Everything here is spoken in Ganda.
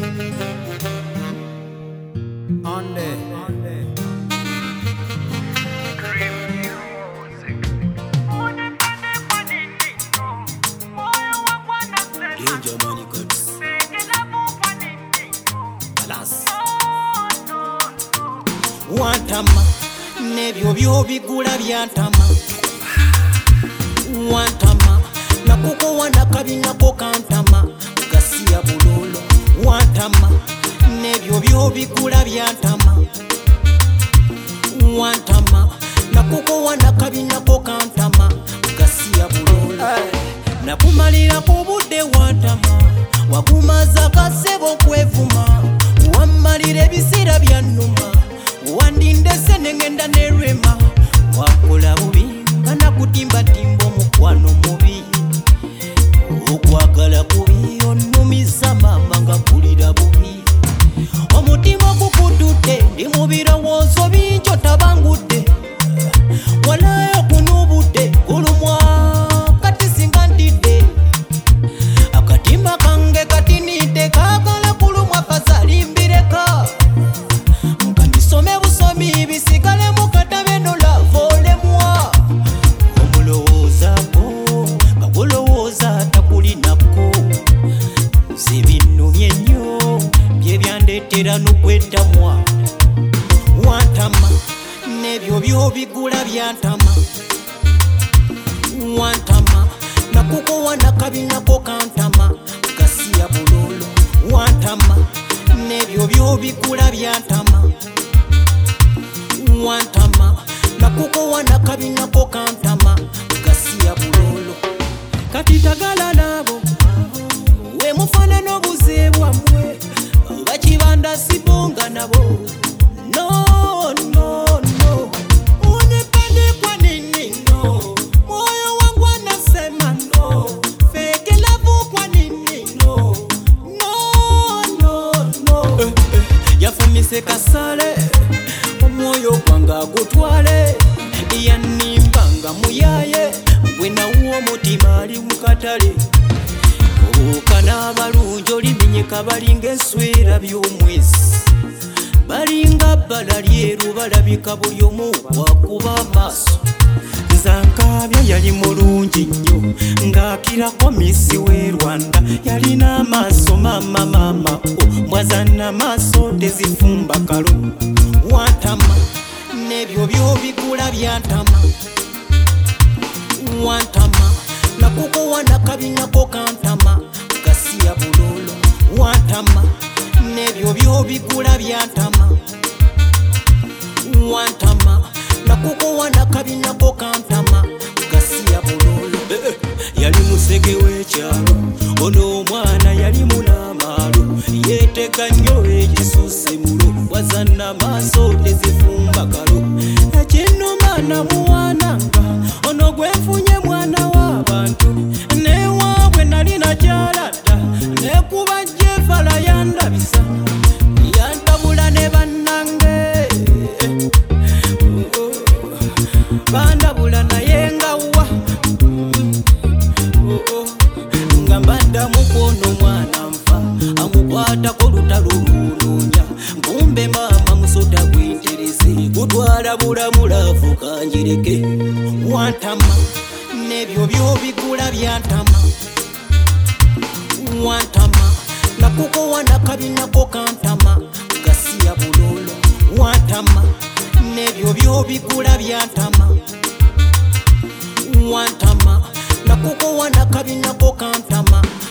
Wantama nebyo byobigula byantama. Wantama nakuko wanakabinako kantama gasiya bulolo. Wantama nebyo byobigula byantama. Wantama nakuko wanakabinako kantama gasiya bulolo. Nakumalira kubudde wantama wakumaza kasebo kwevuma wamalira ebisira byannuma wandindese nengenda nerwema wakola bubi nga kutimbatimba omukwano mubi okwagala kubi onumisa mama nga kulira bubi omutima gukududde ndi mu birowoozo bingi otabangudde walayo kunubudde kulumwa kati singa ndidde akatimba kange katinidde kaagala kulumwa kazalimbireka some busomi bisigale mukatabe no lavolemwa omulowoozaako nga bulowooza takulinako zibinumye nnyo bye byandetera n'okwetamwa. Wantama nebyo byobigula byantama. Wantama nakuko wanakabinako kantama gasiya bulolo. Wantama nebyo byobigula byantama. Wantama nakuko wanakabinako kantama gasiya bulolo. Kati tagala nabo we mufanano buzebwa mwe bakibanda sibonga nabo. No no no unipende kwa nini no moyo wangu anasema no fake love kwa nini no no no no yafumise kasale omwoyo gwanga gutwale yanimbanga muyaye gwena uwo mutima ali mukatale okana abalungi oliminyeka balinga enswera by'omwezi balinga bbala lyeru balabika buli omu wakuba amaaso. Zankabya yali mulungi nnyo ng'akirako misi w'e Rwanda yalina amaaso mama mama mwazana amaaso tezifumba kalo. Wantama nebyo byobigula byantama. Wantama nakuko wanakabinako kantama gasiya bulolo. Wantama nebyo byobigula byantama. Wantama nakuko wanakabinako kantama gasiya bulolo. Yali musege w'ekyalo ono omwana yali munamaalo yeeteka nnyo ekisuuse mulo wazana amaaso tezifumba kalo. Ekinnuma namuwaananga ono gwenfunye mwana w'abantu newaabwe nali nakyalata nekuba jefala yandabisa yantabula ne bannange bandabula naye ngawa nga mbaddamu kwono mwana nfa amukwatako lutalo lunonya nkumbe maama musota gwinterese gutwala bulamulafu kanjireke. Wantama nebyo byobigula byantama. Wantama nakuko wanakabinako kantama gasiya bulolo. Wantama nebyo byobigula byantama. Wantama nakuko wanakabinako kantama